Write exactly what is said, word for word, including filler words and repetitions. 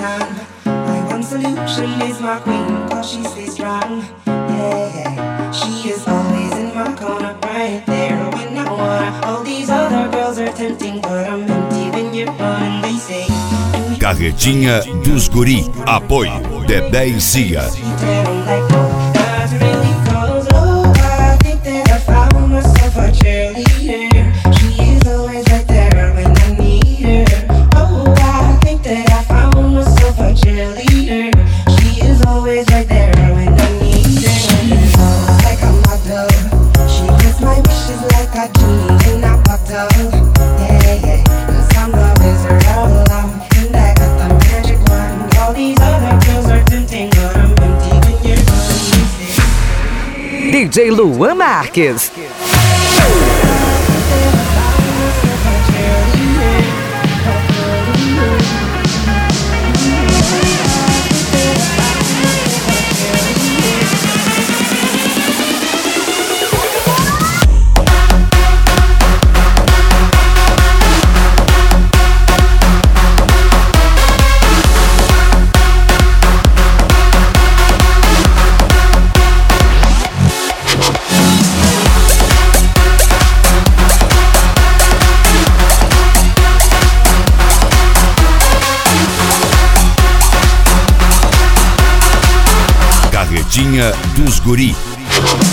solution. My one solution is my queen, cause she stays strong. Yeah, yeah. She is always in my corner, right there when I wanna. All these other girls are tempting, but I'm empty when you're gone. And they say Carretinha dos Guri. Apoio Dedé e Cia. D J Luan Marques. Carretinha dos Guri.